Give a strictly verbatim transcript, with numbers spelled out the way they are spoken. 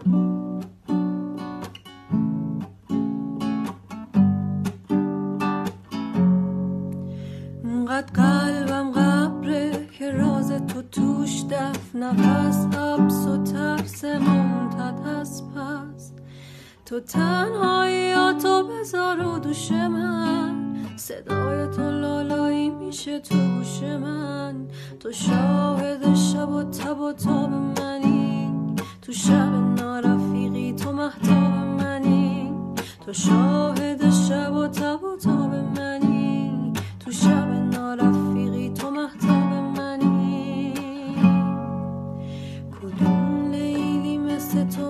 انقدر قلبم قبره که راز تو توش دفن نفس حبس و ترس ممتدس پس تو تنهاییاتو بذار رو دوش من صدای تو لالایی میشه تو گوش من تو شاهد شب و تب و تاب منی تو شب نارفیقی تو مهتاب منی تو شاهد شب و تب و تاب منی تو شب نارفیقی تو مهتاب منی کدوم لیلی مثل تو